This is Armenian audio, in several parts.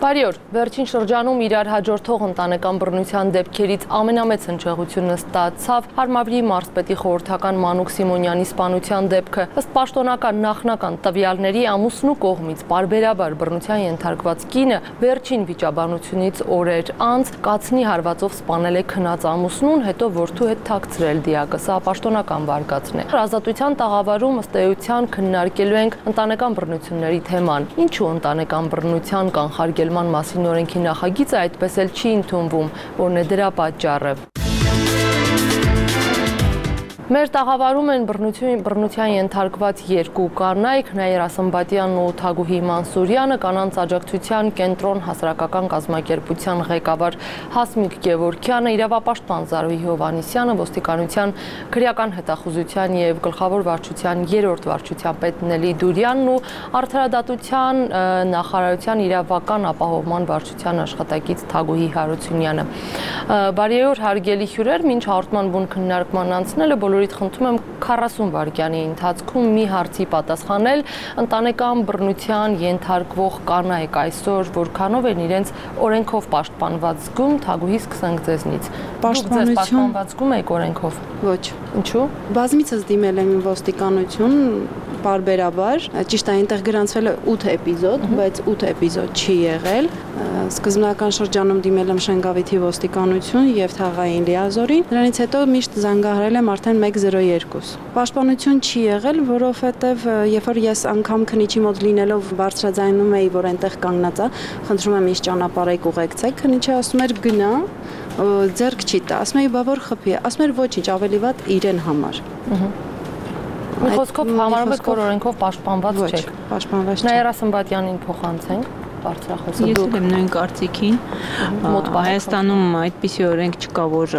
Բարի օր, վերջին շրջանում իրար հաջորդող ընտանեկան բռնության դեպքերից ամենամեծ հնչեղությունը ստացավ Հարմավրի մարզպետի խորհրդական Մանուկ Սիմոնյանի սպանության դեպքը։ Ըստ պաշտոնական նախնական տվյալների ամուսնու կողմից պարբերաբար բռնության ենթարկված կինը վերջին վիճաբանությունից օրեր անց կացնի հարվածով սպանել է քնած ամուսնուն, հետո որդու հետ թաքցրել դիակը, սա պաշտոնական վարկածն է։ Ազատության տաղավարում ըստ էության քննարկելու ենք ընտանեկան բռնությունների թեման։ Ինչու ընտանեկան բռնության կանխարգելման մասին օրենքի նախագիծը այդպես էլ չի ընդունվում, որն է դրա պատճառը։ Մեր տաղավարում են բռնության ենթարկված երկու կանայք, Նաիրա Սմբատյանն ու Թագուհի Մանսուրյանը, կանանց աջակցության կենտրոն հասարակական կազմակերպության ղեկավար Հասմիկ Գևորգյանը, իրավապաշտպան Զարուհի Հովհաննիսյանը, ոստիկանության քրեական հետախուզության և գլխավոր վարչության 3-րդ վարչության պետ Նելի Դուրյանն ու Արդարադատության նախարարության իրավական ապահովման վարչության աշխատակից Թագուհի Հարությունյանը։ Բարի օր, հարգելի հյուրեր, մինչ հաղորդման բուն քննարկման անցնելը բոլորիդ խնդրում եմ 40 վայրկյանի ընթացքում մի հարցի պատասխանել ընտանեկան բռնության ենթարկվող կանայք այսօր որքանով են իրենց օրենքով պաշտպանված զգում, Թագուհի սկսենք ձեզնից։ Պաշտպանված զգում եք օրենքով։ Ոչ։ Ինչու։ Բազմիցս դիմել եմ ոստիկանություն պարբերաբար, ճիշտ է, այնտեղ գրանցվել է 8 էպիզոդ, բայց 8 էպիզոդ չի եղել։ Սկզբնական շրջանում դիմել եմ Շենգավիթի ոստիկանություն եւ Թաղային լիազորին, դրանից հետո միշտ զանգահարել եմ արդեն 102։ Պաշտպանություն չի եղել, որովհետեւ երբ որ ես անգամ քննիչի մոտ լինելով բարձրաձայնում էի, որ այնտեղ կանգնած է, խնդրում եմ ինձ ճանապարհեք ուղեկցեք, քննիչը ասում էր գնա, ձեռք չի տա, ասում էի բա որ խփի, ասում էր ոչինչ, ավելի վատ իրեն համար։ Մի խոսքով համարում եք, որ օրենքով պաշտպանված չեք։ Ոչ, պաշտպանված չեք։ Նաիրա Սմբատյանին փոխանցենք, բարձրախոսը Ես դուք։ եմ նույն կարծիքին։ Հայաստանում այդպիսի օրենք չկա, որ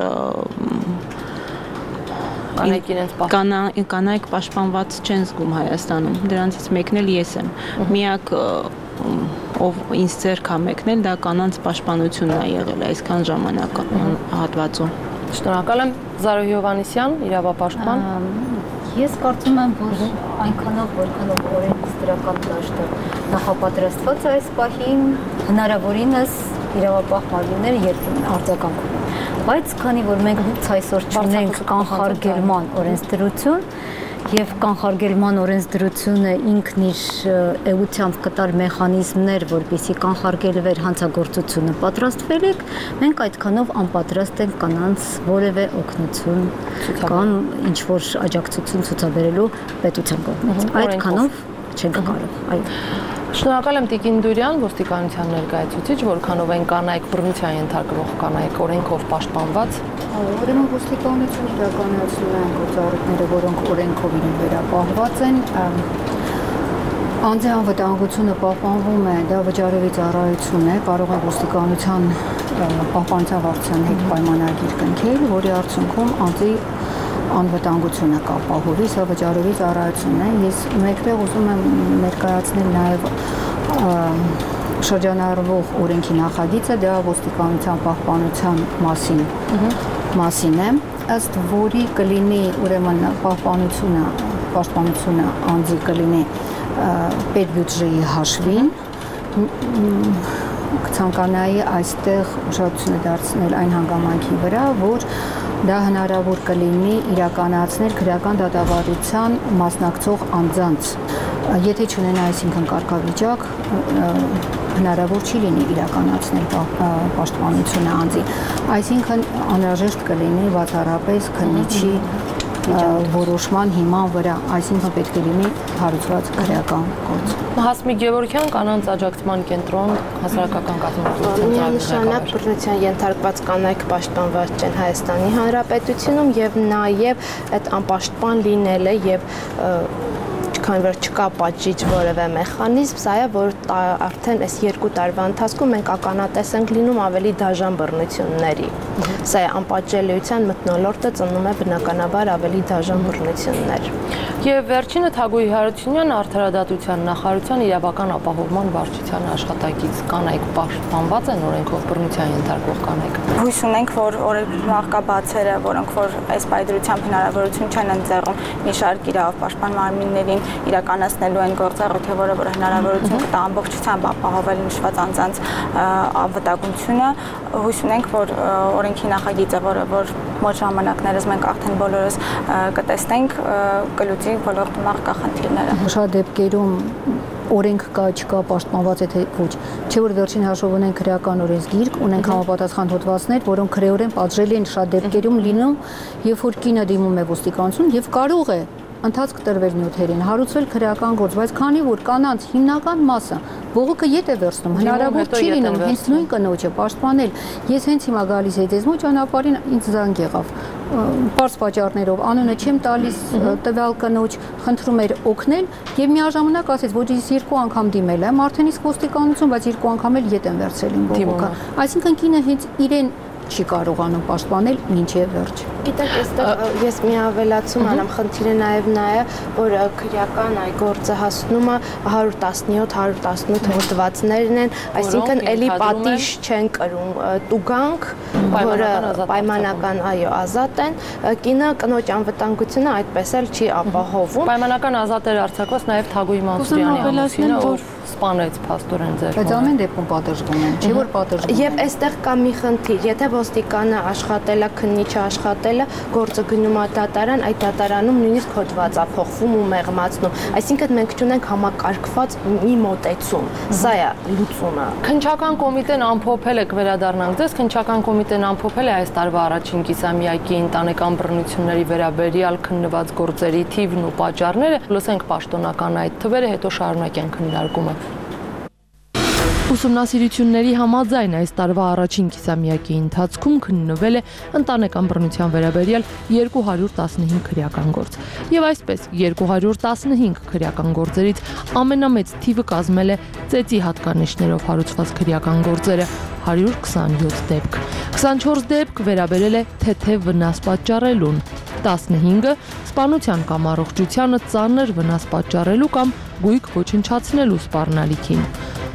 կանայք պաշտպանված չեն զգում Հայաստանում։ Դրանցից մեկն էլ ես եմ։ Միակ ով ինձ ձեռք է մեկնել, դա կանանց պաշտպանությունն է եղել այսքան ժամանակահատվածում։ Շնորհակալ եմ, Զարուհի Հովհաննիսյան, իրավապաշտպան։ Ես կարծում եմ, որ այնքանով, որքանով օրենքից դրական դաշտը նախապատրաստված է այս պահին, հնարավորինս իրավապահ մարմինները երբեմն արձագանքում են։ Բայց քանի որ մենք այսօր չունենք կանխարգելման օրենսդրություն, եւ կանխարգելման օրենսդրությունը ինքն իր էությամբ կտար մեխանիզմներ, որպեսզի կանխարգելվեր հանցագործությունը պատրաստվել եք, մենք այդքանով անպատրաստ ենք կանանց որևէ օգնություն կամ ինչ-որ աջակցություն ցուցաբերելու պետության կողմից։ Այդքանով չենք կարող։ Այո։ Շնորհակալ եմ Տիկին Դուրյան, ոստիկանության ներկայացուցիչ, որքանով են կանայք բռնության ենթարկվող կանայք օրենքով պաշտպանված։ Ուրեմն ոստիկանությունը իրականացնում է գործառույթները, որոնք օրենքով իրեն վերապահված են։ Անձի անվտանգությունը պահպանվում է, դա վճարովի ծառայություն է, կարող է ոստիկանության պահպանության վարչության հետ պայմանագիր կնքել, որի արդյունքում անձի անվտանգությունը կապահովի, սա վճարովի ծառայությունն է։ Ես մեկտեղ ուզում եմ ներկայացնել նաև շրջանառվող օրենքի նախագիծը, դա ոստիկանության պահպանության մասին է, ըստ որի կլինի ուրեմն պաշտպանությունը անձի կլինի պետբյուջեի հաշվին, կցանկանայի այստեղ ուշադրությունը դարձնել այն հանգամանքի վրա, որ դա հնարավոր կլինի իրականացնել քրեական դատավարության մասնակցող անձանց։ Եթե չունենա այսինքն կարգավիճակ, հնարավոր չի լինի իրականացնել պաշտպանությունը անձի։ Այսինքն անհրաժեշտ կլինի բացառապես քննիչի որոշման հիման վրա, այսինքն պետք է լինի հարուցված քրեական գործ։ Հասմիկ Գևորգյան, կանանց աջակցման կենտրոն հասարակական կազմակերպության միանշանակ բռնության ենթարկված կանայք պաշտպանված չեն Հայաստանի Հանրապետությունում եւ նաեւ այդ անպաշտպան լինելը եւ քանի որ չկա պատժիչ որևէ մեխանիզմ, սա է, որ արդեն այս 2 տարվա ընթացքում մենք ականատես ենք լինում ավելի դաժան բռնությունների։ Սա է անպատժելիության մթնոլորտը ծնում է բնականաբար ավելի դաժան բռնություններ։ Եվ վերջինը Թագուհի Հարությունյանը Արդարադատության նախարարության իրավական ապահովման վարչության աշխատակից կանայք պաշտպանված են օրենքով բռնության ենթարկվող կանայք։ Հույս ունենք, որ օրենքաբացերը, որոնք որ այս պայծրությամբ հնարավորություն չեն ընձեռում մի շարք իրավապաշտպան մարմիններին իրականացնելու այն գործառույթը, որը որ հնարավորություն կտա ամբողջությամբ ապահովել նշված անձանց անվտանգությունը, հույս ունենք, որ օրենքի նախագիծը, որը որ մոտ ժամանակներս մենք արդեն բոլորս կտեսնենք, կլուծի բոլոր նախկա խնդիրները։ Շատ դեպքերում օրենք կա, չկա, պաշտպանված է թե ոչ։ Չէ որ վերջին հաշվով ունենք քրեական օրենսգիրք, ունենք համապատասխան հոդվածներ, որոնք քրեորեն պատժելի են շատ դեպքերում լինում, երբ որ կինը դիմում է ոստիկանություն եւ կարող է ընթացք տրվել նյութերին, հարուցվել քրեական գործ, բայց քանի որ կանանց հիմնական մասը բողոքը ետ է վերցնում, հնարավոր չի լինում հենց նույն կնոջը պաշտպանել։ Ես հենց հիմա գալիս եի դեզ մոտ ճանապարհին ինձ զանգ եղավ։ Պարզ պատճառներով անունը չեմ տալիս տվյալ կնոջ, խնդրում էր օգնել եւ միաժամանակ ասեց, որ ես 2 անգամ դիմել եմ, արդեն իսկ ոստիկանություն, բայց 2 անգամ էլ ետ եմ վերցրել իմ բողոքը։ Այսինքն կինը հենց իրեն չի կարողանում պաշտպանել մինչև վերջ։ Գիտեք, այստեղ ես մի ավելացում անեմ, խնդիրը նաև նա է, որ քրեական այ գործը հասնում է 117-118 հոդվածներն են, այսինքն էլի պատիժ չեն կրում տուգանք, որը պայմանական այո ազատ են, կինը կնոջ անվտանգությունը այդպես էլ չի ապահովում։ Պայմանական ազատ էր արձակված նաև Թագուհի Մանսուրյանի ամուսինը, որ սպանեց փաստորեն ձեր։ Բայց ամեն դեպքում պատժվում են, չէ՞ որ պատժվում։ Եվ այստեղ կա մի խնդիր, եթե ոստիկանը աշխատելա, քննիչը աշխատելա, գործը գնում է դատարան, այդ դատարանում նույնիսկ հոդված է փոխվում ու մեղմացնում։ Այսինքն մենք չունենք համակարգված մի մոտեցում։ Սա է լուծումը։ Քննչական կոմիտեն ամփոփել է, կվերադառնանք ձեզ, քննչական կոմիտեն ամփոփել է այս տարվա առաջին կիսամյակի ընտանեկան բռնությունների վերաբերյալ քննված գործերի թիվն ու պատճառները։ Լսենք պաշտոնական այդ թվերը, հետո շարունակենք քննարկումը։ Ուսումնասիրությունների համաձայն այս տարվա առաջին կիսամյակի ընթացքում քննվել է ընտանեկան բռնության վերաբերյալ 215 քրեական գործ։ Եվ այսպես 215 քրեական գործերից ամենամեծ թիվը կազմել է ծեծի հատկանիշներով հարուցված քրեական գործերը 127 դեպք։ 24 դեպք վերաբերել է թեթև վնաս պատճառելուն, 15-ը սպանության կամ առողջությանը ծանր վնաս պատճառելու կամ գույք ոչնչացնելու սպառնալիքին։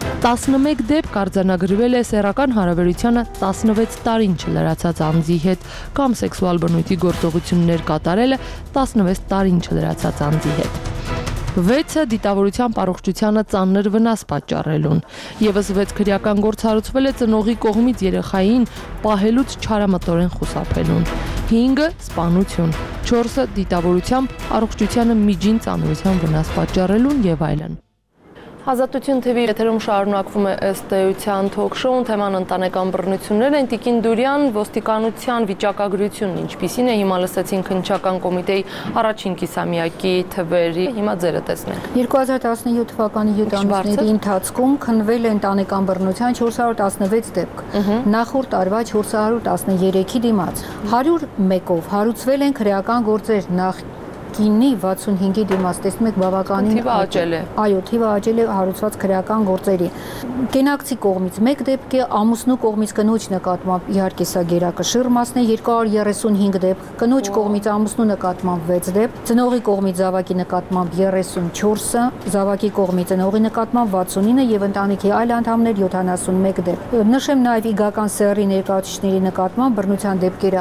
11 դեպք արձանագրվել է սեռական հարաբերությանը 16 տարին չլրացած անձի հետ կամ սեքսուալ բնույթի գործողություններ կատարելը 16 տարին չլրացած անձի հետ։ 6-ը դիտավորության առողջությանը ծանր վնաս պատճառելուն։ Եվս 6 քրեական գործ հարուցվել է ծնողի կողմից երեխային պահելուց չարամտորեն խուսափելուն։ 5-ը սպանություն, 4-ը դիտավորության առողջությանը միջին ծանրության վնաս պատճառելուն եւ այլն։ Ազատություն TV եթերում շարունակվում է ըստ էության թոք-շոուն, թեման ընտանեկան բռնություններ են, Տիկին Դուրյան, ոստիկանության վիճակագրությունն ինչպիսին է, հիմա լսեցինք քննչական կոմիտեի առաջին կիսամյակի թվերի, հիմա ձերը տեսնենք։ 2017 թվականի 7 ամիսների ընթացքում քննվել է ընտանեկան բռնության 416 դեպք, նախորդ տարվա 413-ի դիմաց, 101-ով հարուցվել են քրեական գործեր, նախկինի 65-ի դիմաց, տեսնում եք բավականին թիվը աճել է։ Այո, թիվը աճել է հարուցված քրեական գործերի։ Կենակցի կողմից 1 դեպք է, ամուսնու կողմից կնոջ նկատմամբ իհարկե սա գերակշիռ մասն է 235 դեպք, կնոջ կողմից ամուսնու նկատմամբ 6 դեպք, ծնողի կողմից զավակի նկատմամբ 34-ը, զավակի կողմից ծնողի նկատմամբ 69 եւ ընտանիքի այլ անդամներ 71 դեպք։ Նշեմ նաեւ իգական սեռի ներկայացուցիչների նկատմամբ բռնության դեպքերը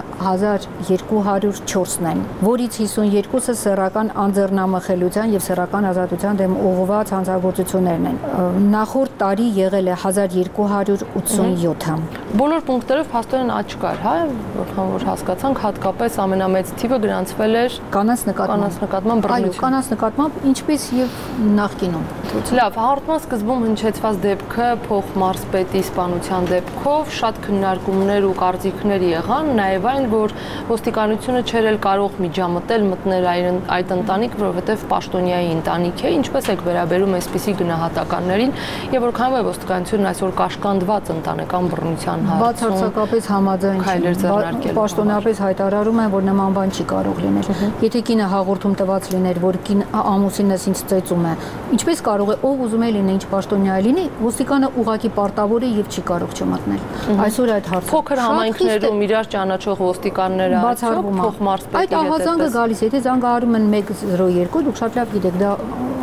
1204-ն են, որից 52-ը սեռական անձեռնամխելիության եւ սեռական ազատության դեմ ուղղված հանցագործություններն են։ Նախորդ տարի եղել է 1287-ը։ Բոլոր պունկտերով փաստորեն աճ կար, հա, որքան որ հասկացանք, հատկապես ամենամեծ թիվը գրանցվել էր կանանց նկատմամբ բռնություն։ Այո, կանանց նկատմամբ ինչպես եւ նախկինում։ Լավ, հաղորդման սկզբում հնչեցված դեպքը փոխմարզպետի սպանության դեպքով շատ քննարկումներ ու կարծիքներ եղան, նաեւ այն, որ ոստիկանությունը չէր էլ կարող միջամտել մտնել այդ ընտանիք, որովհետեւ պաշտոնյայի ընտանիք է, ինչպես եք վերաբերում այսպիսի գնահատականներին եւ որքանով է ոստիկանությունն այսօր կաշկանդված ընտանեկան բռնության հարցում։ Բացարձակապես համաձայն չի։ Պաշտոնապես հայտարարում են, որ նման բան չի կարող լինել։ Եթե կինը հաղորդում տված լիներ, որ ամուսինս ինձ ծեծում է, ինչպես կարող է ով ուզում է լինի, ինչ պաշտոնյա լինի, ոստիկանը ուղղակի պարտավոր է եւ չի կարող չմտնել։ Այսօր այդ հարցը փոքր համայնքներում իրար ճանաչող ոստիկանները բացառվում է։ Այդ ահազանգը գալիս է, եթե զանգահարում խաղարկում են 102, դուք շատ լավ գիտեք, դա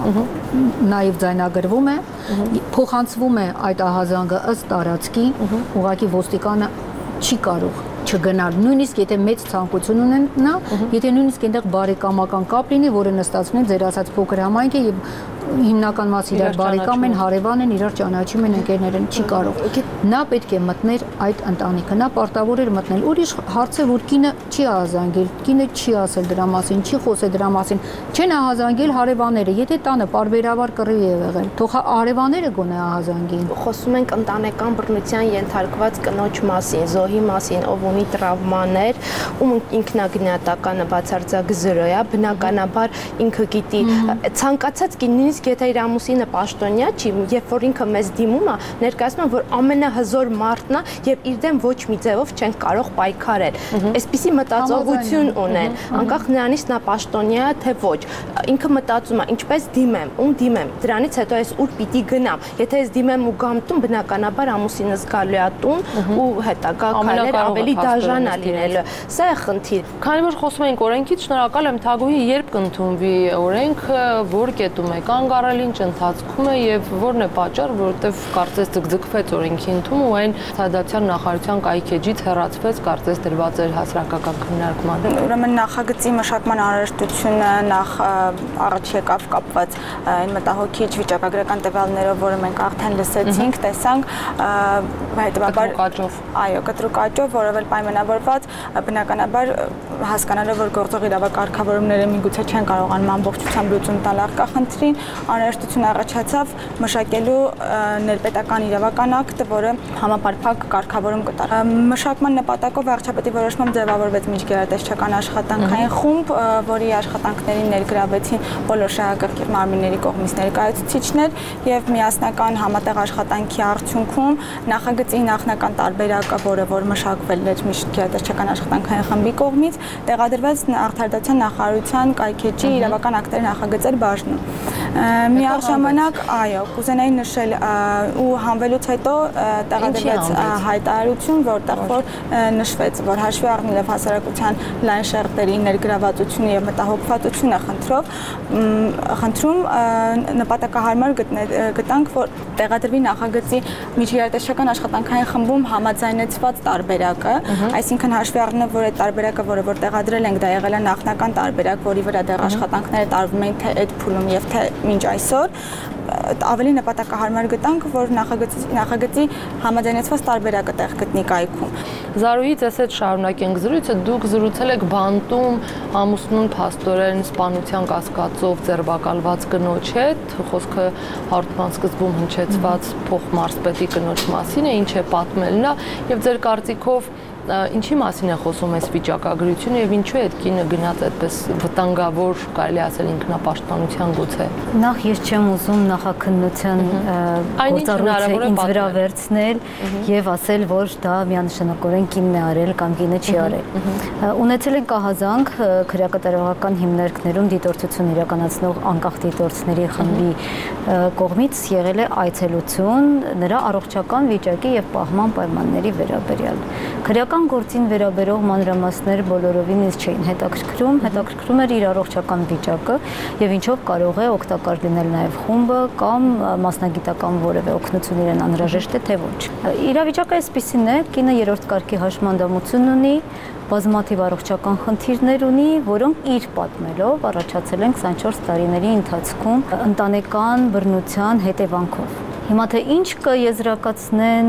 նաիվ ձայնագրվում է, փոխանցվում է այդ ահազանգը ըստ տարածքի, ուղղակի ոստիկանը չի կարող չգնալ, նույնիսկ եթե մեծ ցանկություն ունենա, եթե նույնիսկ այնտեղ բարեկամական կապ լինի, որը նստածն է ձեր ասած փոքր համայնք է եւ հիմնական մասը իրար բարեկամ են, հարևան են, իրար ճանաչում են, ընկերներ են, չի կարող։ Նա պետք է մտներ այդ ընտանիքը, նա պարտավոր էր մտնել։ Ուրիշ հարց է, որ կինը չի ահազանգել, կինը չի ասել դրա մասին, չի խոսել դրա մասին, չեն ահազանգել հարևանները, եթե տանը պարբերաբար կռիվ է եղել, թող հարևանները գոնե ահազանգեն։ Խոսում ենք ընտանեկան բռնության ենթարկված կնոջ մասին, զոհի մասին, ով ունի տրավմաներ, ում ինքնագնահատականը բացարձակ 0 է, բնականաբար ինքը գիտի ցանկացած կին նույնիսկ եթե իր ամուսինը պաշտոնյա չի, երբ որ ինքը մեզ դիմում է, ներկայացնում որ ամենահզոր մարդն է եւ իր դեմ ոչ մի ձևով չեն կարող պայքարել։ Այսպիսի մտածողություն ունեն, անկախ նրանից նա պաշտոնյա է թե ոչ։ Ինքը մտածում է ինչպես դիմեմ, ում դիմեմ, դրանից հետո ես ուր պիտի գնամ։ Եթե ես դիմեմ ու գամ տուն, բնականաբար ամուսինս գալու է տուն ու հետագա քայլեր ավելի դաժան է լինելու։ Սա է խնդիր։ Քանի որ խոսում ենք օրենքից, շնորհակալ եմ Թագուհի, երբ կընդունվի օրենքը, որ կետում է կանգ առել, ինչ ընթացքում է եւ որն է պատճառը, որովհետեւ կարծես ձգձգվեց օրենքի ընդունումը ու այն Սահադատյան նախարարության կայքեջից հեռացվեց, կարծես դրված էր հասարակական քննարկման։ Ուրեմն նախագծի մշակման անհրաժեշտությունը նախ առաջ եկավ կապված այն մտահոգիչ վիճակագրական տվյալներով, որը մենք արդեն լսեցինք, տեսանք, հետեւաբար կտրուկաճով, որով էլ պայմանավորված, բնականաբար հասկանալով, որ գործող իրավակարգավորումները միգուցե չեն կարողանում ամբողջությամբ լուծում տալ առկա խնդրին, անհրաժեշտություն առաջացավ մշակելու ներպետական իրավական ակտ, որը համապարփակ կարգավորում կտար։ Մշակման նպատակով վարչապետի որոշմամբ ձևավորվեց միջգերատեսչական աշխատանքային խումբ, որի աշխատանքներին ներգրավեցին բոլոր շահագրգիռ մարմինների կողմից ներկայացուցիչներ եւ միասնական համատեղ աշխատանքի արդյունքում նախագծի նախնական տարբերակը, որ մշակվել էր միջգերատեսչական աշխատանքային խմբի կողմից, տեղադրվեց Արդարադատության նախարարության կայքեջի իրավական ակտերի նախագծեր բաժնում։ Միաժամանակ, կուզենայի նշել ու հանվելուց հետո տեղադրվեց հայտարարություն, որտեղ որ նշվեց, որ հաշվի առնելով հասարակության լայն շերտերի ներգրավվածությունը եւ մտահոգվածությունը խնդրում նպատակահարմար գտանք, որ տեղադրվի նախագծի միջգերատեսչական աշխատանքային խմբում համաձայնեցված տարբերակը, այսինքն հաշվի առնելով, որ այդ տարբերակը, որը տեղադրել ենք, դա եղել է նախնական տարբերակ, որի վրա դեռ աշխատանքները տարվում էին թե այդ փուլում եւ թե մինչ այսօր, ավելի նպատակահարմար գտանք, որ նախագծի համաձայնեցված տարբերակը տեղ գտնի կայքում։ Զարուհի, ձեզ հետ շարունակենք զրույցը, դուք զրուցել եք բանտում ամուսնուն փաստորեն սպանության կասկածով ձերբակալված կնոջ հետ, խոսքը հաղորդման սկզբում հնչեցված փոխմարզպետի կնոջ մասին է, ինչ է պատմել նա, եւ ձեր կարծիքով ինչի մասին է խոսում այս վիճակագրությունը եւ ինչու է այդ կինը գնաց այդպես վտանգավոր, կարելի ասել ինքնապաշտպանության գուցե։ Նախ ես չեմ ուզում նախաքննության գործառույթը ինձ վրա վերցնել եւ ասել, որ դա միանշանակորեն կինն է արել կամ կինը չի արել։ Ունեցել ենք ահազանգ քրեակատարողական հիմնարկներում դիտորդություն իրականացնող անկախ դիտորդների խմբի կողմից եղել է այցելություն նրա առողջական վիճակի եւ պահման պայմանների վերաբերյալ։ Քրեական գործին վերաբերող մանրամասներ բոլորովին ինձ չէին հետաքրքրում էր իր առողջական վիճակը եւ ինչով կարող է օգտակար լինել նաեւ խումբը կամ մասնագիտական որևէ օգնություն իրեն անհրաժեշտ է թե ոչ։ Իրավիճակը այսպիսին է, կինը երրորդ կարգի հաշմանդամություն ունի, բազմաթիվ առողջական խնդիրներ ունի, որոնք իր պատմելով առաջացել են 24 տարիների ընթացքում ընտանեկան բռնության հետևանքով։ Հիմա թե ինչ կեզրակացնեն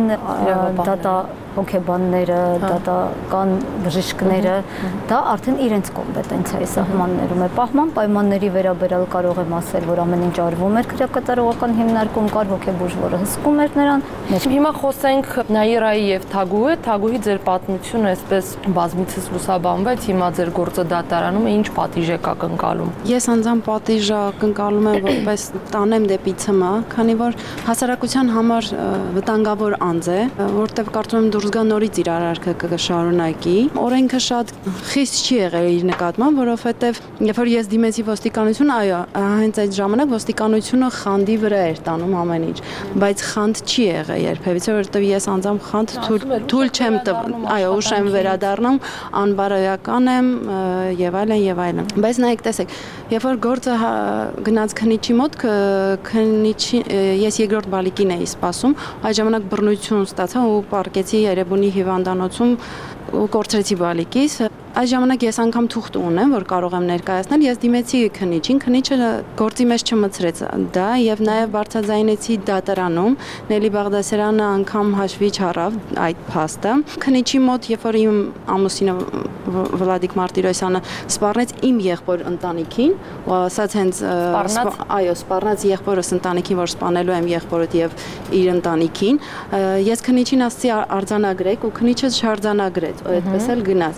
հոգեբանները, դատական բժիշկները, դա արդեն իրենց կոմպետենցիայի սահմաններում է։ Պահման պայմանների վերաբերյալ կարող եմ ասել, որ ամեն ինչ արվում էր քրեակատարողական հիմնարկում, կար հոգեբույժ, որը հսկում էր նրան։ Հիմա խոսենք Նաիրայի եւ Թագուհի, Թագուհի ձեր պատմությունը այսպես բազմիցս լուսաբանվեց, հիմա ձեր գործը դատարանում է, ինչ պատիժ եք ակնկալում։ Ես անձամբ պատիժը ակնկալում եմ որպես տանեմ դեպի ՑՄ, քանի որ հասարակության համար վտանգավոր անձ է, որտեղ կարծում եմ դուրս դուրս գա նորից իր արարքը կշարունակի։ Օրենքը շատ խիստ չի եղել իր նկատմամբ, որովհետև երբ որ ես դիմեցի ոստիկանություն, այո, հենց այդ ժամանակ ոստիկանությունը խանդի վրա էր տանում ամեն ինչ, բայց խանդ չի եղել երբևիցե, որովհետև ես անձամբ խանդ թույլ չեմ տվել, այո, ուշ եմ վերադառնում, անբարոյական եմ եւ այլն։ Բայց նայեք, տեսեք, երբ որ գործը գնաց քննիչի մոտ, ես երկրորդ բալիկին էի սպասում, այդ ժամանակ բռնություն ստացա ու պարկեցի Երևանի հիվանդանոցում ու կորցրեցի բալիկիս։ Այս ժամանակ ես անգամ թուղթ ունեմ, որ կարող եմ ներկայացնել, ես դիմեցի քննիչին, քննիչը գործի մեջ չմցրեց դա եւ նաեւ բարձրաձայնեցի դատարանում, Նելի Բաղդասարյանը անգամ հաշվի չառավ այդ փաստը։ Քննիչի մոտ, երբ որ իմ ամուսինը Վլադիկ Մարտիրոսյանը սպառնեց իմ եղբոր ընտանիքին, ու ասաց հենց այո, սպառնեց եղբորս ընտանիքին, որ սպանելու եմ եղբորդ եւ իր ընտանիքին, ես քննիչին ասացի արձանագրեք ու քննիչը չարձանագրեց, ու այդպես էլ գնաց։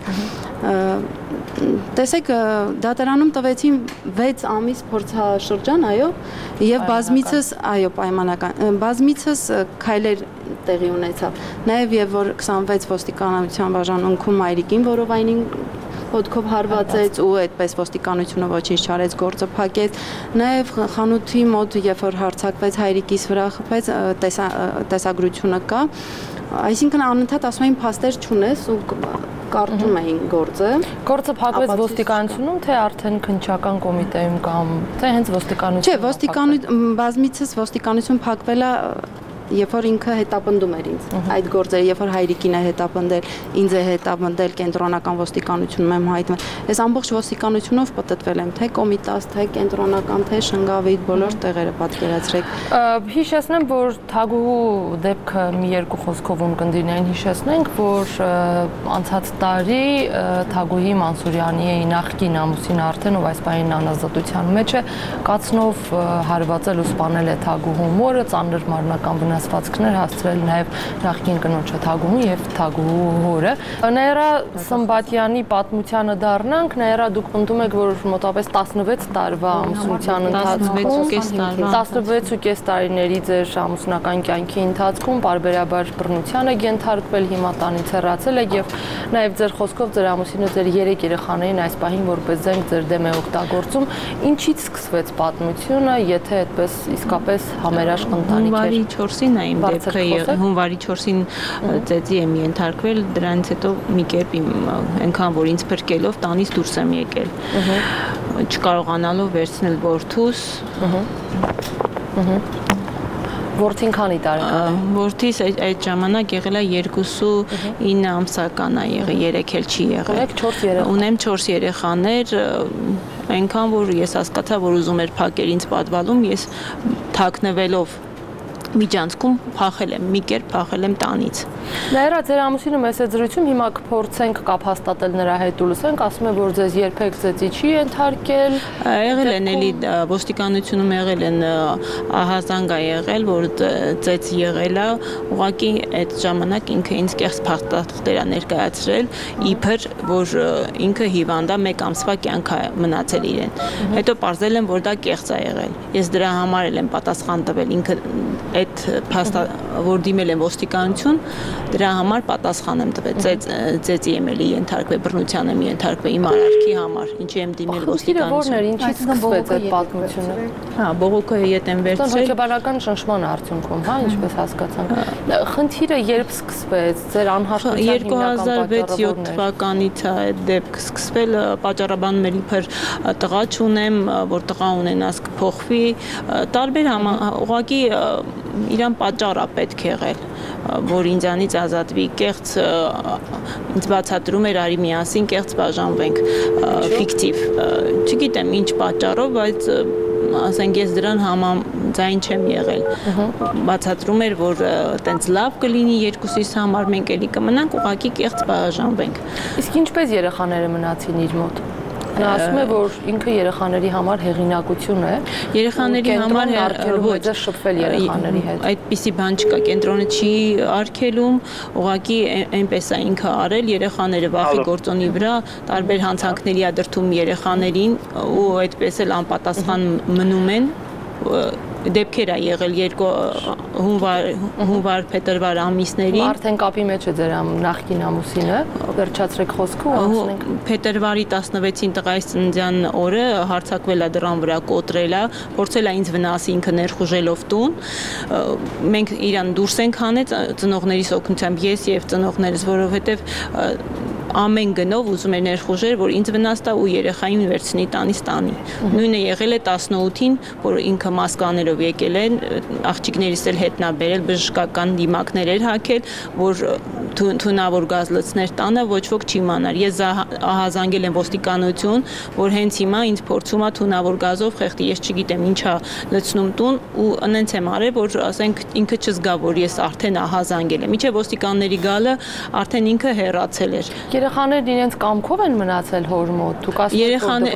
Տեսեք, դատարանում տվեցին 6 ամիս փորձաշրջան, այո, եւ բազմիցս, այո, պայմանական, բազմիցս քայլեր տեղի ունեցավ։ Նաեւ եւ որ 26 ոստիկանության բաժանմունքում մայրիկին որովայնին հոդկով հարվածեց ու այդպես ոստիկանությունը ոչինչ չարեց, գործը փակեց։ Նաեւ խանութի մոտ, երբ որ հարձակվեց հայրիկիս վրա, խփեց, տեսագրությունը կա։ Այսինքն անընդհատ ասում էին փաստեր չունես ու կարճում էին գործը։ Գործը փակվեց ոստիկանությունում, թե արդեն քննչական կոմիտեում կամ թե հենց ոստիկանությունում։ Չէ, բազմիցս ոստիկանություն փակվել է, երբ որ ինքը հետապնդում էր ինձ այդ գործերը, երբ որ հայրիկին է հետապնդել, ինձ է հետապնդել, կենտրոնական ոստիկանությունում եմ հայտնվել։ Ես ամբողջ ոստիկանությունով պատտվել եմ, թե Կոմիտաս, թե կենտրոնական, թե Շնգավիթ, բոլոր տեղերը պատկերացրեք։ Հիշեցնեմ, որ Թագուհու դեպքը մի երկու խոսքով ունկնդիրներին հիշեցնենք, որ անցած տարի Թագուհի Մանսուրյանի նախկին ամուսինը արդեն ով այս պահին անազատության մեջ է, կացնով հարվածել ու սպանել է Թագուհու մորը, ծանր մարմնական վնասվածքներ հասցրել նաև նախկին կնոջը Թագուհուն եւ Թագուհու հորը։ Նաիրա Սմբատյանի պատմությանը դառնանք, Նաիրա դուք պնդում եք, որ մոտավորապես 16 տարվա ամուսնության ընթացքում 16.5 տարիների ձեր ամուսնական կյանքի ընթացքում բարբերաբար բռնության եք ենթարկվել, հիմա տանից հեռացել եք եւ նաև ձեր խոսքով ձեր ամուսինը ձեր 3 երեխաներին այս պահին որպես զենք ձեր դեմ է օգտագործում։ Ինչից սկսվեց պատմությունը, եթե այդպես իսկապես համերաշխ ընտանիք էր։ Հունվարի 4-ին ծեծի եմ ենթարկվել, դրանից հետո մի կերպ այնքան որ ինձ փրկելով տանից դուրս եմ եկել։ Չկարողանալով վերցնել որդուս։ Որդին քանի տարեկան է։ Որդիս այդ ժամանակ եղել է 29 ամսական է եղել, 3 էլ չի եղել։ Ունեմ 4 երեխաներ, այնքան որ ես հասկացա, որ ուզում էր փակել ինձ պատվալում, ես թաքնվելով միջանցքում փախել եմ, մի կերպ փախել եմ տանից։ Նաիրա, ձեր ամուսինը մեծ է զրույցում, հիմա կփորձենք կապ հաստատել նրա հետ ու լսենք, ասում է, որ ձեզ երբեք ծեծի չի ենթարկել։ Եղել են էլի ոստիկանությունում եղել են ահազանգ է եղել, որ ծեծ եղել է, ուղղակի այդ ժամանակ ինքը ինձ կեղծ փաստաթղթեր է ներկայացրել, իբր որ ինքը հիվանդ է, 1 ամսվա կյանք է մնացել իրեն։ Հետո պարզել եմ, որ դա կեղծ է եղել։ Ես դրա համար էլ եմ պատասխան տվել, ինքը այդ փաստը որ դիմել եմ ոստիկանություն, դրա համար պատասխան եմ տվել, ծեծի եմ էլի ենթարկվել, բռնության եմ ենթարկվել իմ արարքի համար, ինչի եմ դիմել ոստիկանություն։ Որն էր, ինչից սկսվեց այդ պատմությունը։ Հա, բողոքը ետ եմ վերցրել։ Հոգեբանական ճնշման արդյունքում, հա, ինչպես հասկացանք։ Խնդիրը երբ սկսվեց, ձեր անհաշտության հիմնական պատճառը 2007 թվականից է այդ դեպքը սկսվել, պատճառաբանում եմ իբր տղա չունեմ, որ տղա ունենաս կփոխվի, տարբեր ուղղակի իրան պատճառ է պետք եղել, որ ինձանից ազատվի, կեղծ ինձ բացատրում էր արի միասին կեղծ բաժանվենք, ֆիկտիվ, չգիտեմ ինչ պատճառով, բայց ասենք ես դրան համաձայն չեմ եղել, բացատրում էր, որ տենց լավ կլինի երկուսիս համար, մենք էլի կմնանք, ուղղակի կեղծ բաժանվենք։ Իսկ ինչպես երեխաները մնացին իր մոտ։ Նա ասում է, որ ինքը երեխաների համար հեղինակություն է։ Երեխաների համար ոչ շփվել երեխաների հետ։ Այդպիսի բան չկա, կենտրոնը չի արգելում, ուղղակի այնպես է ինքը արել, երեխաները վախի գործոնի վրա տարբեր հանցանքների ա դրդում երեխաներին ու այդպես էլ անպատասխան մնում են դեպքեր է եղել երկու հունվար-փետրվար ամիսներին։ Արդեն կապի մեջ է ձեր նախկին ամուսինը, վերջացրեք խոսքը ու անցնենք։ Փետրվարի 16-ին տղայիս ծննդյան օրը հարձակվել է դռան վրա, կոտրել է, փորձել է ինձ վնասի, ինքը ներխուժելով տուն։ Մենք իրան դուրս ենք հանել ծնողներիս օգնությամբ, ես եւ ծնողներս, որովհետեւ ամեն գնով ուզում էր ներխուժեր, որ ինձ վնաս տա ու երեխային վերցնի տանից տանի։ Նույնը եղել է 18-ին, որ ինքը մասկաներով եկել են, աղջիկներիս էլ հետնա բերել, բժշկական դիմակներ էր հագել, որ թունավոր գազ լցներ տանը, ոչ ոք չի իմանար։ Ես ահազանգել եմ ոստիկանություն, որ հենց հիմա ինձ փորձում է թունավոր գազով խեղդի, ես չգիտեմ ինչա լցնում տուն ու անենց եմ արել, որ ասենք ինքը չզգա, որ ես արդեն ահազանգել եմ։ Իչե ոստիկանների գալը արդեն ինքը հեռացել էր։ Երեխաներն իրենց կամքով են մնացել հոր մոտ։ Դուք ասում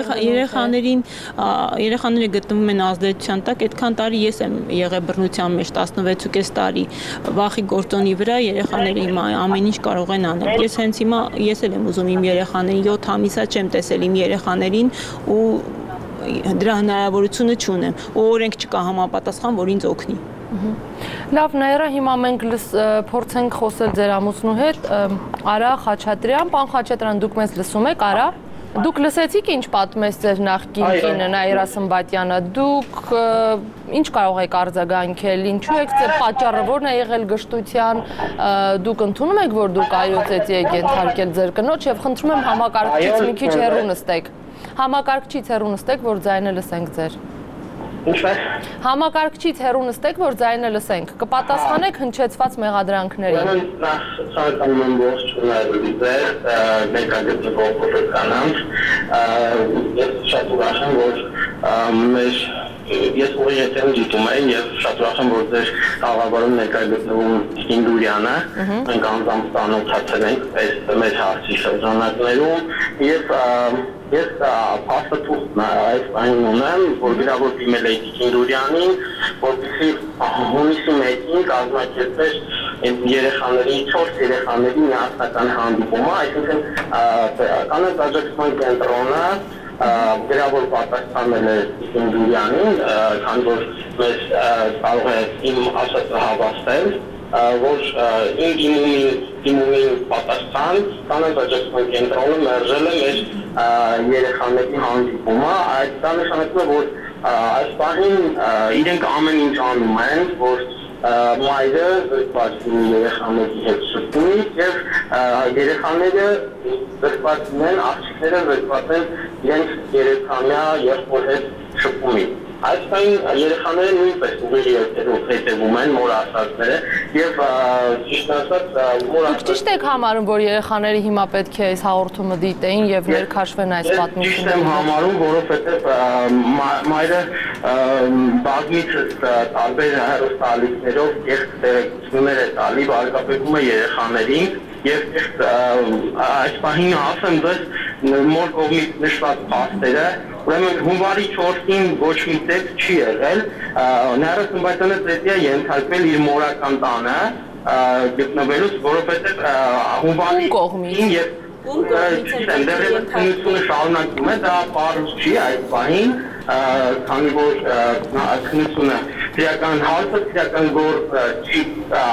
երեխաները գտնվում են ազդեցության տակ, այդքան տարի ես եմ եղել բռնության մեջ 16.5 տարի։ Վախի գործոնի վրա երեխաները հիմա ամեն ինչ կարող են անել։ Ես հենց հիմա ես էլ եմ ուզում իմ երեխաներին 7 ամիսա չեմ տեսել իմ երեխաներին ու դրա հնարավորությունը չունեմ։ Ու օրենք չկա համապատասխան, որ ինձ օգնի։ Լավ, Նաիրա, հիմա մենք փորձենք խոսել ձեր ամուսնու հետ, Արա Խաչատրյան, պարոն Խաչատրյան, դուք մեզ լսում եք, Արա։ Դուք լսեցիք ինչ պատմեց ձեր նախկին կինը Նաիրա Սմբատյանը, դուք ինչ կարող եք արձագանքել, ինչու եք պատճառը, որն է եղել գժտության, դուք ընդունում եք, որ դուք այո ծեծի եք ենթարկել ձեր կնոջ եւ խնդրում եմ համակարգչից մի քիչ հեռու նստեք։ Համակարգչից հեռու նստեք, որ ձայնը լսենք ձեր։ Ինչպես։ Համակարգչից հեռու նստեք, որ ձայնը լսենք։ Կպատասխանեք հնչեցված մեղադրանքներին։ Նախ ցանկանում եմ ողջ ունենալու ձեր ներկայացնող փոքրականանց։ Ես շատ ուրախ եմ, որ մեր ես ուղիղ եմ դիտում եւ շատ ուրախ եմ, որ ձեր խաղաբարում ներկայացնում Հինդուրյանը, մենք անձամբ ծանոթացել ենք այս մեր հարցի շրջանակներում եւ ես փաստաթուղթ այս այն ունեմ, որ վիրավոր դիմել է Հինդուրյանին, որպեսզի հունիսի 1-ին կազմակերպեր երեխաների 4 երեխաների միասնական հանդիպումը, այսինքն կանանց աջակցության կենտրոնը գրավոր պատասխանել է Հինդուրյանին, քանի որ մեզ կարող է իմ ասածը հավաստել, որ դիմումին պատասխան կանանց աջակցության կենտրոնը մերժել է մեր երեխաների հանդիպումը, այդ դա նշանակում է, որ այս պահին իրենք ամեն ինչ անում են, որ մայրը զրկվածին երեխաների հետ շփվի եւ երեխաները զրկվածին են, աղջիկները զրկված են իրենց երեխամյա եղբոր հետ շփումի։ Այսպայն երեխաները նույնպես ուղիղ հետևում են մոր ասածները եւ ճիշտ ասած Դուք ճիշտ եք համարում, որ երեխաները հիմա պետք է այս հաղորդումը դիտեին եւ ներքաշվեն այս պատմությունը։ Ճիշտ եմ համարում, որովհետեւ մայրը բազմիցս տարբեր հեռուստաալիքներով կեղծ տեղեկություններ է տալի, վարկապետում է երեխաներին եւ այս պահին ասեմ ձեզ մոր կողմից նշված փաստերը, ուրեմն հունվարի 4-ին ոչ մի տեղ չի եղել, Նաիրա Սմբատյանը ծեծի է ենթարկվել իր մորական տանը գտնվելուց, որովհետև հունվարի կողմից եւ դեռևս քննությունը շարունակվում է, դա պարզ չի այդ պահին, քանի որ քննությունը քրեական հարցը, քրեական գործ չի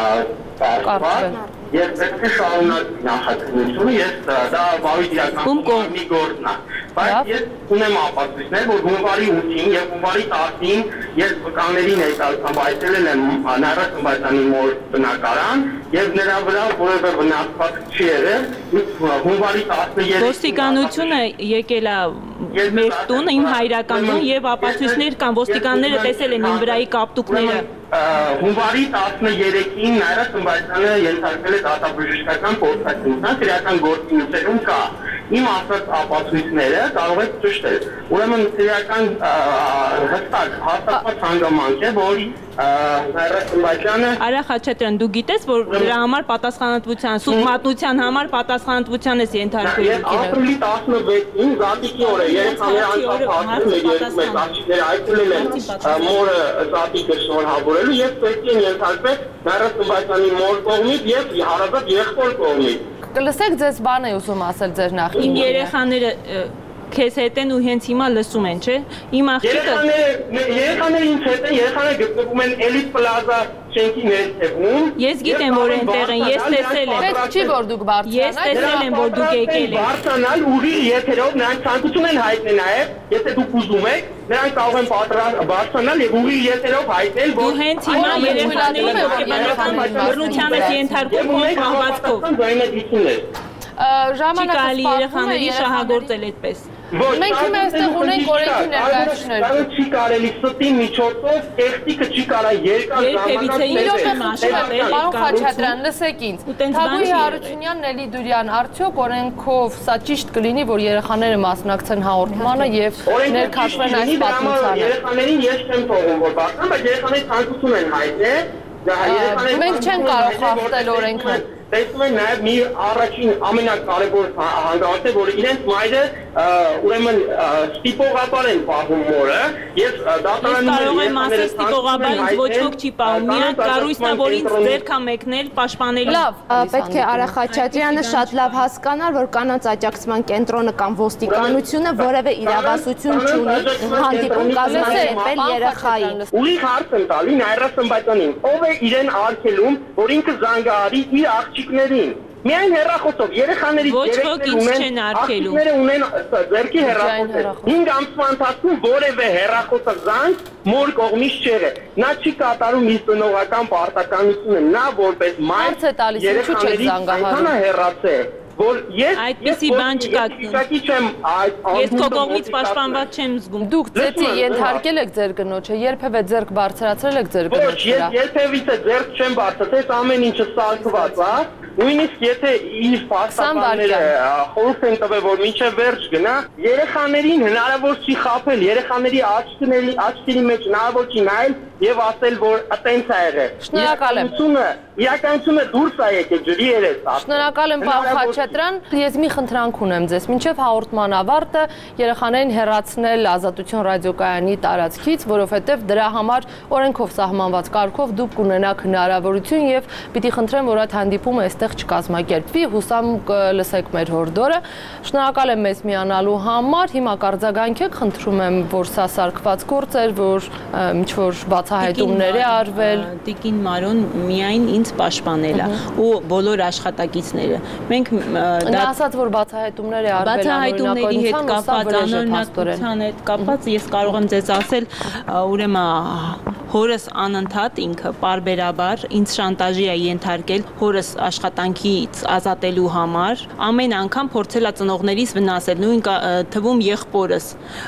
կարգված Ես պետք է շարունակի նախաքննությունը, ես դա վարույթ իրական մի գործն է, բայց ես ունեմ ապացույցներ, որ հունվարի 8-ին եւ հունվարի 10-ին ես վկաների ներկայությամբ այցելել եմ Նաիրա Սմբատյանի մոր բնակարան եւ նրա վրա որևէ վնասված չի եղել, հունվարի 13-ին ոստիկանությունը եկել է մեր տուն, իմ հայրական տուն եւ ապացույցներ կան, ոստիկանները տեսել են իմ վրայի կապտուկները Հունվարի 13-ին Նաիրա Սմբատյանը ենթարկվել է դատաբժշկական փորձարկումության քրեական գործունեությունում կա։ Իմ ասած ապացույցները կարող եք ճշտել։ Ուրեմն քրեական հստակ հաստատված հանգամանք է, որ Նաիրա Սմբատյանը Արա Խաչատրյան, դու գիտես, որ դրա համար պատասխանատվության, սուբմատնության համար պատասխանատվության ես ենթարկվել։ Ապրիլի 16-ին Զատիկի օրը երեխաները անցափակում աղջիկները այցելել են մորը Զատիկը շնորհավորելու եւ պետք է ենթարկվել Նաիրա Սմբատյանի մոր կողմից եւ հարազատ եղբոր կողմից։ Կլսեք ձեզ բան է ուզում ասել ձեր նախին։ Իմ երեխաները քեզ հետ են ու հենց հիմա լսում են, չէ՞։ Իմ աղջիկը երեխաները ինձ հետ են, երեխաները գտնվում են Elite Plaza շենքի ներքևում։ Ես գիտեմ, որ այնտեղ են, ես տեսել եմ։ Պետք չի որ դուք բարձրանաք։ Ես տեսել եմ, որ դուք եկել եք։ Բարձրանալ ուղիղ եթերով նրանք ցանկություն են հայտնել նաև, եթե դուք ուզում եք, նրանք կարող են բարձրանալ եւ ուղիղ եթերով հայտնել, որ դու հենց հիմա երեխաների հոգեբանական բռնության ես ենթարկում եք համվածքով։ Ժամանակը կարելի երեխաների շահագործել այդպես։ Մենք հիմա այստեղ ունենք օրենքի ներկայացուցիչներ։ Դա չի կարելի ստի միջոցով, տեխնիկը չի կարա երկար Պարոն Խաչատրյան, լսեք ինձ։ Թագուհի Հարությունյանն, Էլի Դուրյան, արդյոք օրենքով սա ճիշտ կլինի, որ երեխաները մասնակցեն հաղորդմանը եւ ներքաշվեն այս պատմությանը։ Երեխաներին ես չեմ թողում, որ բացան, բայց երեխաները ցանկություն են հայտնել։ Մենք չենք կարող խախտել օրենքը։ Տեսնում են նաև մի առաջին ամենակարևոր հանգամանքը, որ իրենց մայրը ուրեմն ստիպողաբար են պահում մորը, ես դատարանում կարող եմ ասել ստիպողաբար ինձ ոչ ոք չի պահում, միայն կառույցն է, որ ինձ ձեռք է մեկնել պաշտպանել։ Պետք է Արա Խաչատրյանը շատ լավ հասկանար, որ կանանց աջակցման կենտրոնը կամ ոստիկանությունը որևէ իրավասություն չունի հանդիպում կազմակերպել երեխային։ Ուրիշ հարց եմ տալի Նաիրա Սմբատյանին, ով է իրեն արգելում, որ ինքը զանգահարի իր աղջիկներին։ Միայն հեռախոսով երեխաների աղջիկները ունեն ձեռքի հեռախոսը։ 5 ամսվա ընթացքում որևէ հեռախոսը զանգ մոր կողմից չէ։ Նա չի կատարում իր ծնողական պարտականությունը, նա որպես մայր երեխաների այնքան է հեռացել, որ այդպիսի բան չկա։ Ես քո կողմից պաշտպանված չեմ զգում։ Դուք ծեծի ենթարկել եք ձեր կնոջը, երբևէ ձեռք բարձրացրել եք ձեր կնոջ վրա։ Ոչ, ես երբևիցե ձեռք չեմ բարձրացրել, ամեն ինչը սալքված է։ Նույնիսկ եթե իր պաշտպանները խորհուրդ են տվել, որ մինչև վերջ գնա, երեխաներին հնարավոր չի խաբել, երեխաների աչքերի մեջ հնարավոր չի նայել եւ ասել, որ այտենց է եղել։ Շնորհակալ եմ։ Իրականությունը դուրս է եկել, ջրի երես։ Շնորհակալ եմ, պարոն Խաչատրյան։ Ես մի խնդրանք ունեմ ձեզ, մինչև հաղորդման ավարտը երեխաներին հեռացնել Ազատություն ռադիոկայանի տարածքից, որովհետև դրա համար օրենքով սահմանված կարգով դուք կունենաք հնարավորություն եւ պիտի խնդրեմ, որ այդ հանդիպումը այստեղ չկազմակերպվի, հուսամ կլսեք մեր հորդորը։ Շնորհակալ եմ մեզ միանալու համար։ Հիմա կարձագանքեք, խնդրում եմ, որ սա սարքված գործ էր, որ ինչ որ բացահայտումներ է արվել։ Տիկին Մարոն միայն ինձ պաշտպանել է ու բոլոր աշխատակիցները։ Մենք դա ասած, որ բացահայտումներ է արվել բացահայտումների հետ կապված, անօրինակության հետ կապված, ես կարող եմ ձեզ ասել, ուրեմն հորս անընդհատ ինքը պարբերաբար ինձ շանտաժի է ենթարկել հորս աշխատանքից ազատելու համար, ամեն անգամ փորձել է ծնողներիս վնասել, նույն թվում եղբորս։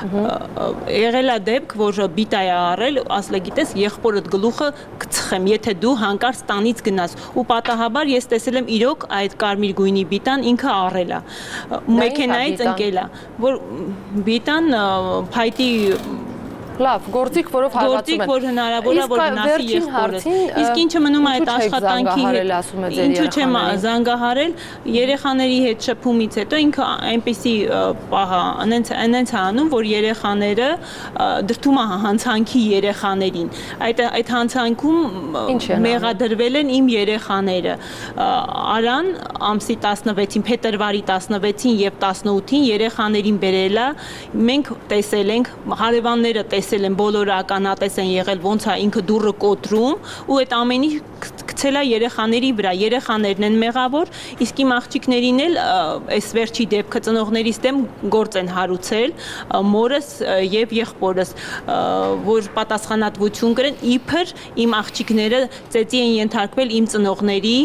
Եղել է դեպք, որ բիտա է առել, ասել է գիտես, եղբորդ գլուխը կծխեմ, եթե դու հանկարծ տանից գնաս։ Ու պատահաբար ես տեսել եմ իրոք այդ կարմիր գույնի բիտան ինքը առել է։ Մեքենայից ընկել է, որ բիտան փայտի Լավ, գործիք, որով հարվածում են։ Գործիք, որ հնարավոր է, որ վնասի եղբորս։ Իսկ ինչը մնում է այդ աշխատանքի հետ, ինչու չեմ զանգահարել, երեխաների հետ շփումից հետո ինքը այնպեսի պահա, այնց անում, որ երեխաները դրդում է հանցանքի երեխաներին։ Այդ հանցանքում մեղադրվել են իմ երեխաները։ Արան ամսի 16-ին, փետրվարի 16-ին եւ 18-ին երեխաներին բերել է, մենք տեսել ենք, հարևանները տեսել են, բոլորը ականատես են եղել, ոնց է ինքը դուռը կոտրում ու այդ ամենի գցել է երեխաների վրա, երեխաներն են մեղավոր, իսկ իմ աղջիկներին էլ այս վերջի դեպքը ծնողներիս դեմ գործ են հարուցել, մորս եւ եղբորս, որ պատասխանատվություն կրեն, իբր իմ աղջիկները ծեծի են ենթարկվել իմ ծնողների,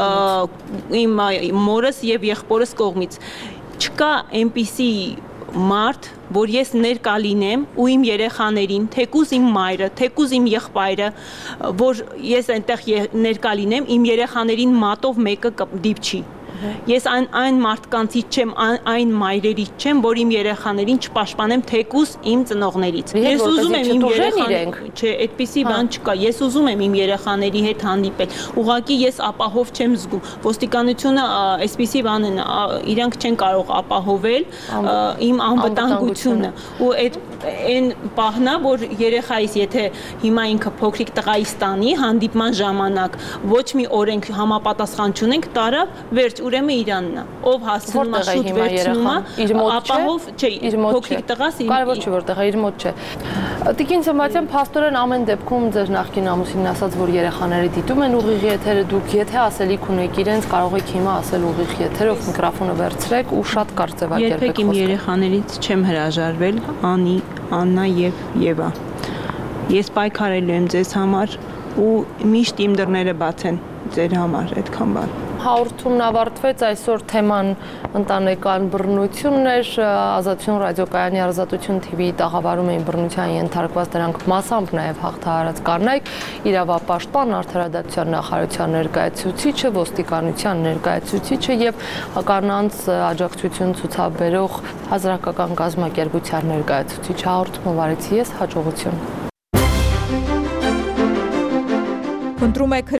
իմ մորս եւ եղբորս կողմից։ Չկա այնպիսի մարդ, որ ես ներկա լինեմ ու իմ երեխաներին, թեկուզ իմ մայրը, թեկուզ իմ եղբայրը, որ ես այնտեղ ներկա լինեմ, իմ երեխաներին մատով մեկը դիպչի։ Ես այն մարդկանցից չեմ, այն մայրերից չեմ, որ իմ երեխաներին չպաշտպանեմ թեկուզ իմ ծնողներից։ Ես ուզում եմ իմ երեխաներին, չէ, այդպիսի բան չկա։ Ես ուզում եմ իմ երեխաների հետ հանդիպել։ Ուղղակի ես ապահով չեմ զգում։ Ոստիկանությունը այսպիսի բան են, իրանք չեն կարող ապահովել իմ անվտանգությունը։ Ու այդ այն պահնա, որ երեխայիս, եթե հիմա ինքը փոքրիկ տղայից տանի հանդիպման ժամանակ ոչ մի օրենք համապատասխան չունենք, տարավ, վերջ, ուրեմն իրանն է։ Ով հասցնում է շուտ վերցնում է, ապահով, չէ, փոքրիկ տղաս կարևոր չի որտեղ է, իր մոտ չէ։ Տիկին Սմբատյան, փաստորեն ամեն դեպքում ձեր նախկին ամուսինն ասաց, որ երեխաները դիտում են ուղիղ եթերը, դուք եթե ասելիք ունեք իրենց, կարող եք հիմա ասել ուղիղ եթերով, միկրոֆոնը վերցրեք ու շատ կարճ ձևակերպեք խոսքը։ Երբեք իմ երեխաներից չեմ հրաժարվել, Անի, Աննա եւ Եվա։ Ես պայքարելու եմ ձեզ համար ու միշտ իմ դռները բաց են ձեր համար, այդքան բան։ Հաղորդումն ավարտվեց, այսօր թեման ընտանեկան բռնությունն էր, Ազատություն ռադիոկայանի Ազատություն TV-ի տաղավարում էին բռնության ենթարկված դրանք մասամբ նաև հաղթահարած կանայք, իրավապաշտպան, արդարադատության նախարարության ներկայացուցիչը, ոստիկանության ներկայացուցիչը եւ կանանց աջակցություն ցուցաբերող հասարակական կազմակերպության ներկայացուցիչը։ Հաղորդումը վարեցի ես, հաջողություն։ Փնտրում եք